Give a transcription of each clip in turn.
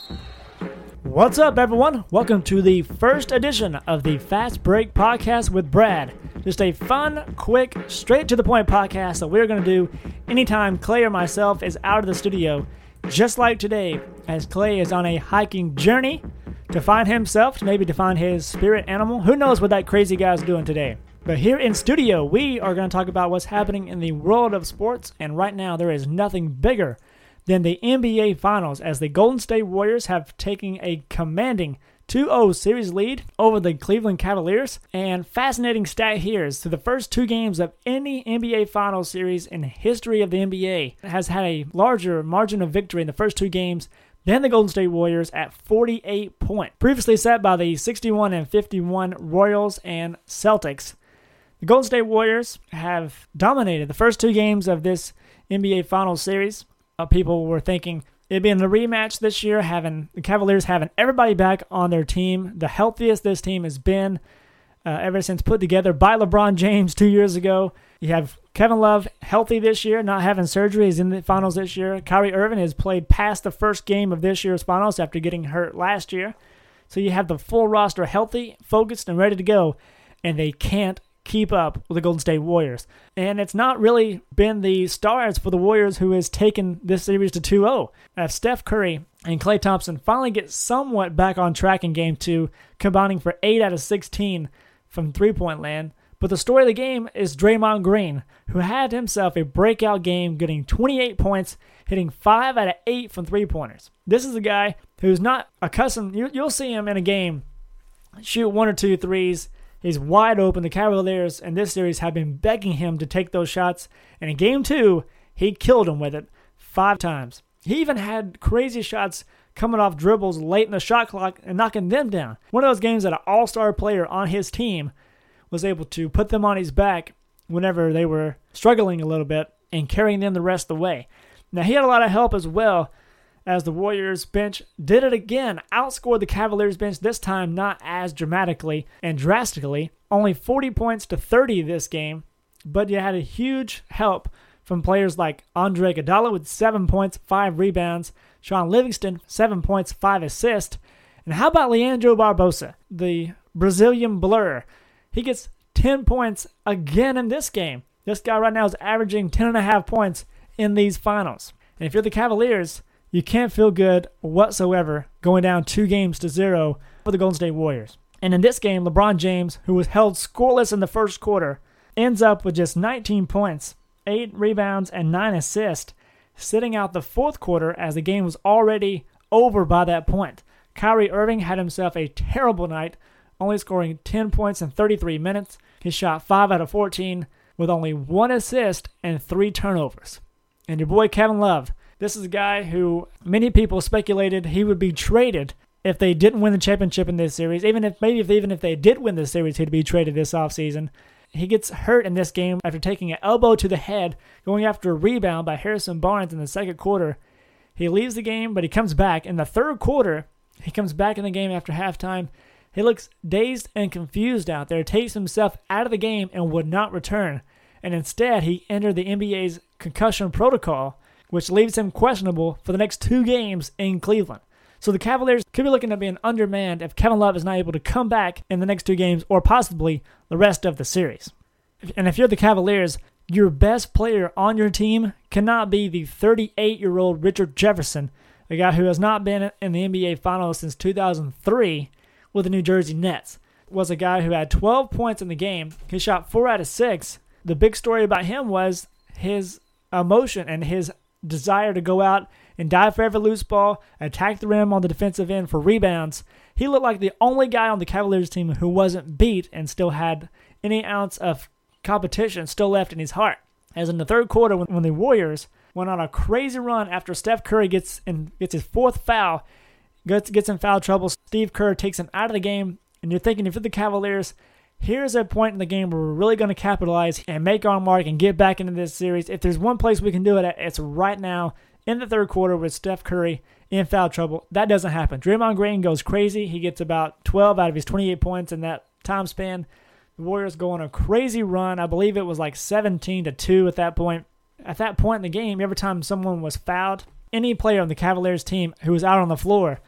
What's up, everyone? Welcome to the first edition of the Fast Break Podcast with Brad. Just a fun, quick, straight-to-the-point podcast that we're going to do anytime Clay or myself is out of the studio, just like today, as Clay is on a hiking journey to find himself, maybe to find his spirit animal. Who knows what that crazy guy's doing today? But here in studio, we are going to talk about what's happening in the world of sports, and right now there is nothing bigger than the NBA Finals, as the Golden State Warriors have taken a commanding 2-0 series lead over the Cleveland Cavaliers. And fascinating stat here is to the first two games of any NBA Finals series in the history of the NBA has had a larger margin of victory in the first two games than the Golden State Warriors at 48 points, previously set by the 61 and 51 Royals and Celtics. The Golden State Warriors have dominated the first two games of this NBA Finals series. People were thinking it'd be in the rematch this year, having the Cavaliers having everybody back on their team, the healthiest this team has been ever since put together by LeBron James 2 years ago. You have Kevin Love healthy this year, not having surgery. He's in the finals this year. Kyrie Irving has played past the first game of this year's finals after getting hurt last year. So you have the full roster healthy, focused, and ready to go, and they can't keep up with the Golden State Warriors. And it's not really been the stars for the Warriors who has taken this series to 2-0. Steph Curry and Klay Thompson finally get somewhat back on track in Game 2, combining for 8 out of 16 from three-point land. But the story of the game is Draymond Green, who had himself a breakout game, getting 28 points, hitting 5 out of 8 from three-pointers. This is a guy who's not accustomed. You'll see him in a game shoot one or two threes. He's wide open. The Cavaliers in this series have been begging him to take those shots. And in Game 2, he killed him with it 5 times. He even had crazy shots coming off dribbles late in the shot clock and knocking them down. One of those games that an all-star player on his team was able to put them on his back whenever they were struggling a little bit and carrying them the rest of the way. Now, he had a lot of help as well, as the Warriors bench did it again, outscored the Cavaliers bench, this time not as dramatically and drastically, only 40 points to 30 this game, but you had a huge help from players like Andre Iguodala with 7 points, 5 rebounds, Shaun Livingston, 7 points, 5 assists, and how about Leandro Barbosa, the Brazilian blur? He gets 10 points again in this game. This guy right now is averaging 10.5 points in these finals. And if you're the Cavaliers, you can't feel good whatsoever going down 2-0 for the Golden State Warriors. And in this game, LeBron James, who was held scoreless in the first quarter, ends up with just 19 points, 8 rebounds, and 9 assists, sitting out the fourth quarter as the game was already over by that point. Kyrie Irving had himself a terrible night, only scoring 10 points in 33 minutes. He shot 5 out of 14 with only 1 assist and 3 turnovers. And your boy Kevin Love, this is a guy who many people speculated he would be traded if they didn't win the championship in this series. Even if they did win this series, he'd be traded this offseason. He gets hurt in this game after taking an elbow to the head, going after a rebound by Harrison Barnes in the second quarter. He leaves the game, but he comes back. In the third quarter, he comes back in the game after halftime. He looks dazed and confused out there, takes himself out of the game and would not return. And instead, he entered the NBA's concussion protocol, which leaves him questionable for the next 2 games in Cleveland. So the Cavaliers could be looking at being undermanned if Kevin Love is not able to come back in the next 2 games or possibly the rest of the series. And if you're the Cavaliers, your best player on your team cannot be the 38-year-old Richard Jefferson, a guy who has not been in the NBA Finals since 2003 with the New Jersey Nets. Was a guy who had 12 points in the game. He shot 4 out of 6. The big story about him was his emotion and his desire to go out and dive for every loose ball, attack the rim on the defensive end for rebounds. He looked like the only guy on the Cavaliers team who wasn't beat and still had any ounce of competition still left in his heart. As in the third quarter, when the Warriors went on a crazy run after Steph Curry gets his 4th foul, gets in foul trouble, Steve Kerr takes him out of the game, and you're thinking, if you're the Cavaliers, here's a point in the game where we're really going to capitalize and make our mark and get back into this series. If there's one place we can do it at, it's right now in the third quarter with Steph Curry in foul trouble. That doesn't happen. Draymond Green goes crazy. He gets about 12 out of his 28 points in that time span. The Warriors go on a crazy run. I believe it was like 17-2 at that point. At that point in the game, every time someone was fouled, any player on the Cavaliers team who was out on the floor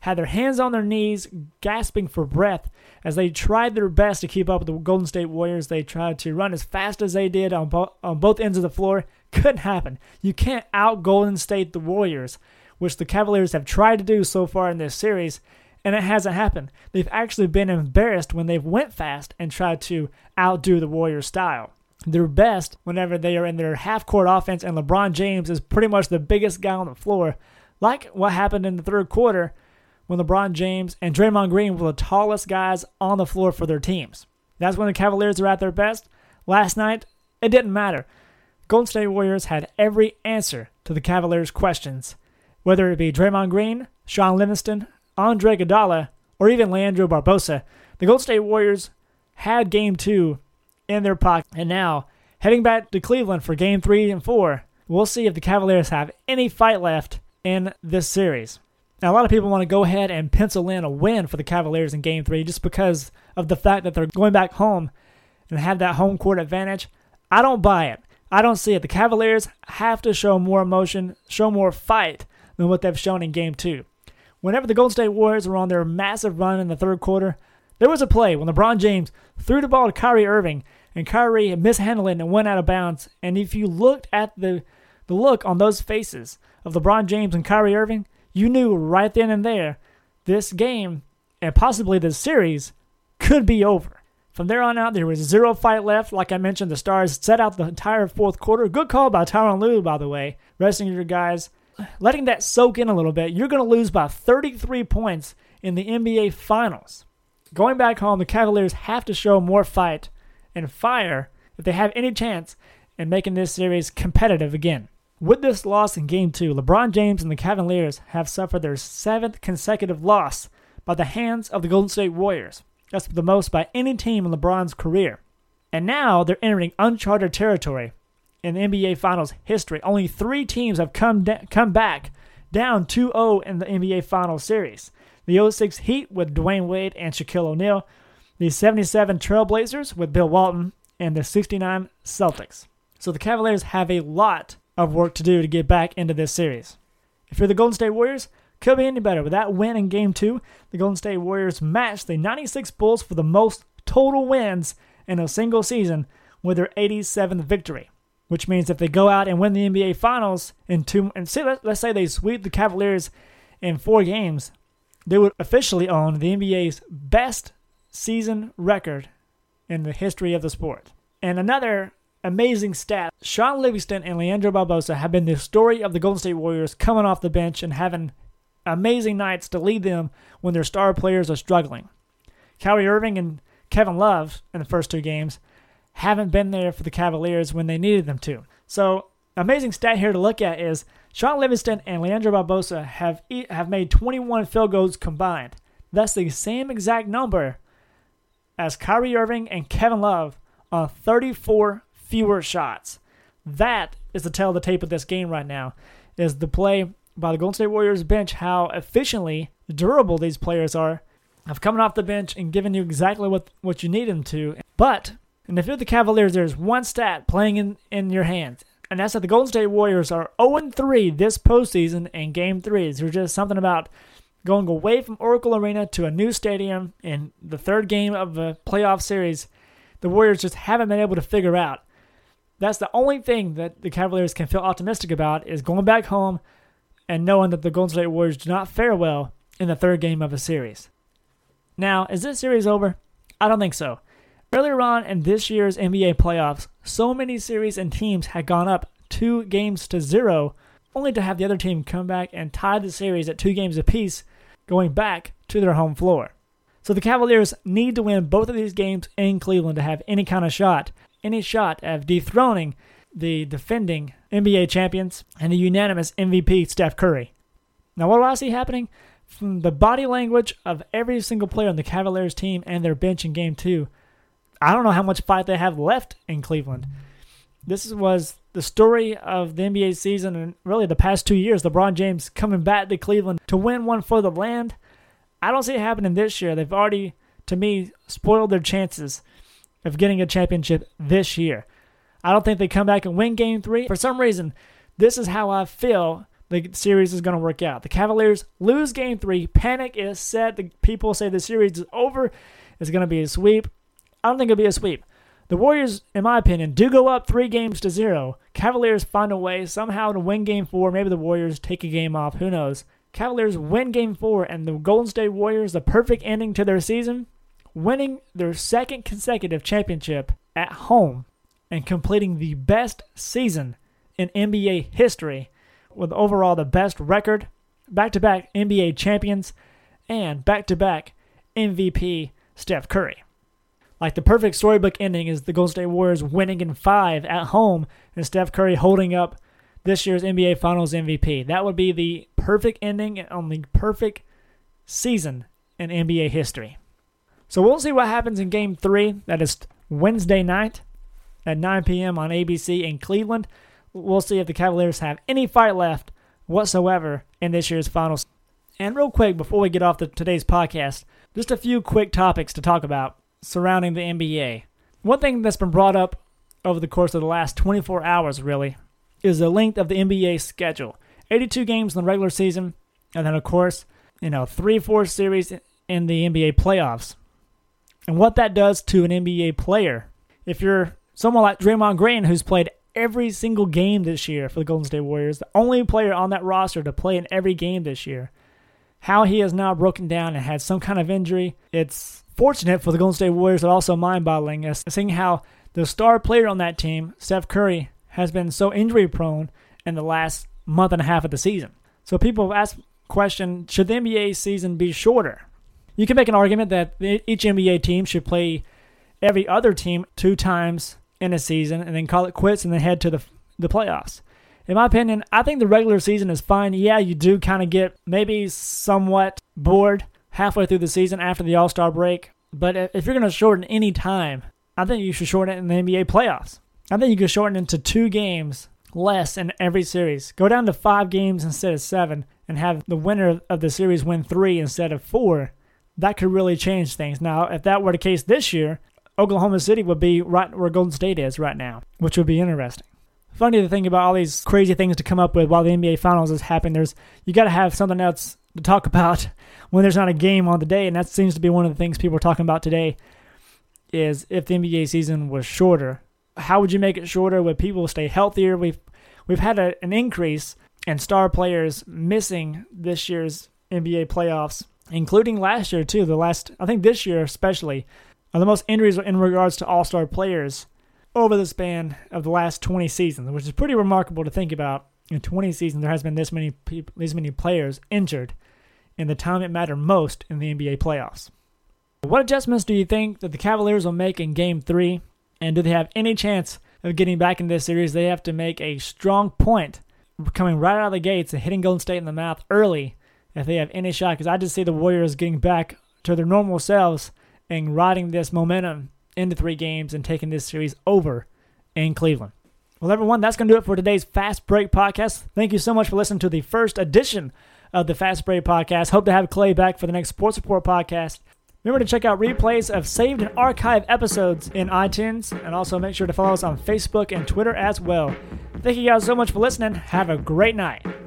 had their hands on their knees, gasping for breath as they tried their best to keep up with the Golden State Warriors. They tried to run as fast as they did on both ends of the floor. Couldn't happen. You can't out Golden State the Warriors, which the Cavaliers have tried to do so far in this series, and it hasn't happened. They've actually been embarrassed when they've went fast and tried to outdo the Warriors' style. They're best whenever they are in their half-court offense, and LeBron James is pretty much the biggest guy on the floor, like what happened in the third quarter when LeBron James and Draymond Green were the tallest guys on the floor for their teams. That's when the Cavaliers are at their best. Last night, it didn't matter. Golden State Warriors had every answer to the Cavaliers' questions, whether it be Draymond Green, Shaun Livingston, Andre Iguodala, or even Leandro Barbosa. The Golden State Warriors had Game 2 in their pocket, and now, heading back to Cleveland for Game 3 and 4, we'll see if the Cavaliers have any fight left in this series. Now, a lot of people want to go ahead and pencil in a win for the Cavaliers in Game 3 just because of the fact that they're going back home and have that home court advantage. I don't buy it. I don't see it. The Cavaliers have to show more emotion, show more fight than what they've shown in Game 2. Whenever the Golden State Warriors were on their massive run in the third quarter, there was a play when LeBron James threw the ball to Kyrie Irving, and Kyrie mishandled it and went out of bounds. And if you looked at the look on those faces of LeBron James and Kyrie Irving, you knew right then and there this game and possibly this series could be over. From there on out, there was zero fight left. Like I mentioned, the Stars set out the entire fourth quarter. Good call by Tyronn Lue, by the way, resting your guys. Letting that soak in a little bit, you're going to lose by 33 points in the NBA Finals. Going back home, the Cavaliers have to show more fight and fire if they have any chance in making this series competitive again. With this loss in Game 2, LeBron James and the Cavaliers have suffered their 7th consecutive loss by the hands of the Golden State Warriors. That's the most by any team in LeBron's career. And now they're entering uncharted territory in the NBA Finals history. Only 3 teams have come back down 2-0 in the NBA Finals series. The 06 Heat with Dwayne Wade and Shaquille O'Neal, the 77 Trailblazers with Bill Walton, and the 69 Celtics. So the Cavaliers have a lot of work to do to get back into this series. If you're the Golden State Warriors, could be any better. With that win in Game 2, the Golden State Warriors matched the 96 Bulls for the most total wins in a single season with their 87th victory. Which means if they go out and win the NBA Finals let's say they sweep the Cavaliers in 4 games, they would officially own the NBA's best season record in the history of the sport. And another amazing stat, Shaun Livingston and Leandro Barbosa have been the story of the Golden State Warriors coming off the bench and having amazing nights to lead them when their star players are struggling. Kyrie Irving and Kevin Love in the first 2 games haven't been there for the Cavaliers when they needed them to. So, amazing stat here to look at is Shaun Livingston and Leandro Barbosa have made 21 field goals combined. That's the same exact number as Kyrie Irving and Kevin Love on 34 fewer shots. That is the tale of the tape of this game right now, is the play by the Golden State Warriors bench, how efficiently durable these players are of coming off the bench and giving you exactly what you need them to. And if you're the Cavaliers, there's one stat playing in your hands, and that's that the Golden State Warriors are 0-3 this postseason in Game 3s. There's just something about going away from Oracle Arena to a new stadium in the third game of the playoff series the Warriors just haven't been able to figure out. That's the only thing that the Cavaliers can feel optimistic about, is going back home and knowing that the Golden State Warriors do not fare well in the third game of a series. Now, is this series over? I don't think so. Earlier on in this year's NBA playoffs, so many series and teams had gone up 2-0, only to have the other team come back and tie the series at 2 games apiece, going back to their home floor. So the Cavaliers need to win both of these games in Cleveland to have any shot of dethroning the defending NBA champions and the unanimous MVP Steph Curry. Now, what do I see happening? From the body language of every single player on the Cavaliers team and their bench in Game 2, I don't know how much fight they have left in Cleveland. This was the story of the NBA season and really the past 2 years. LeBron James coming back to Cleveland to win one for the land. I don't see it happening this year. They've already, to me, spoiled their chances of getting a championship this year. I don't think they come back and win Game 3. For some reason, this is how I feel the series is going to work out. The Cavaliers lose Game 3. Panic is set. The people say the series is over. It's going to be a sweep. I don't think it'll be a sweep. The Warriors, in my opinion, do go up 3-0. Cavaliers find a way somehow to win Game 4. Maybe the Warriors take a game off. Who knows? Cavaliers win Game 4, and the Golden State Warriors, the perfect ending to their season, winning their second consecutive championship at home and completing the best season in NBA history with overall the best record, back-to-back NBA champions, and back-to-back MVP Steph Curry. Like the perfect storybook ending is the Golden State Warriors winning in 5 at home and Steph Curry holding up this year's NBA Finals MVP. That would be the perfect ending on the perfect season in NBA history. So we'll see what happens in Game 3. That is Wednesday night at 9 p.m. on ABC in Cleveland. We'll see if the Cavaliers have any fight left whatsoever in this year's finals. And real quick, before we get off today's podcast, just a few quick topics to talk about surrounding the NBA. One thing that's been brought up over the course of the last 24 hours, really, is the length of the NBA schedule. 82 games in the regular season, and then, of course, 3-4 series in the NBA playoffs. And what that does to an NBA player, if you're someone like Draymond Green, who's played every single game this year for the Golden State Warriors, the only player on that roster to play in every game this year, how he has now broken down and had some kind of injury, it's fortunate for the Golden State Warriors, but also mind-boggling, seeing how the star player on that team, Steph Curry, has been so injury-prone in the last month and a half of the season. So people have asked the question, should the NBA season be shorter? You can make an argument that each NBA team should play every other team 2 times in a season and then call it quits and then head to the playoffs. In my opinion, I think the regular season is fine. Yeah, you do kind of get maybe somewhat bored halfway through the season after the All-Star break. But if you're going to shorten any time, I think you should shorten it in the NBA playoffs. I think you could shorten it into 2 games less in every series. Go down to 5 games instead of 7 and have the winner of the series win 3 instead of 4. That could really change things. Now, if that were the case this year, Oklahoma City would be right where Golden State is right now, which would be interesting. Funny to think about all these crazy things to come up with while the NBA Finals is happening. You got to have something else to talk about when there's not a game on the day, and that seems to be one of the things people are talking about today, is if the NBA season was shorter. How would you make it shorter? Would people stay healthier? We've had an increase in star players missing this year's NBA playoffs, including last year too. I think this year especially, are the most injuries in regards to all-star players over the span of the last 20 seasons, which is pretty remarkable to think about. In 20 seasons, there has been this many players injured in the time it mattered most in the NBA playoffs. What adjustments do you think that the Cavaliers will make in Game 3? And do they have any chance of getting back in this series? They have to make a strong point coming right out of the gates and hitting Golden State in the mouth early if they have any shot. Because I just see the Warriors getting back to their normal selves and riding this momentum into 3 games and taking this series over in Cleveland. Well, everyone, that's going to do it for today's Fast Break Podcast. Thank you so much for listening to the first edition of the Fast Break Podcast. Hope to have Clay back for the next Sports Report podcast. Remember to check out replays of saved and archived episodes in iTunes, and also make sure to follow us on Facebook and Twitter as well. Thank you guys so much for listening. Have a great night.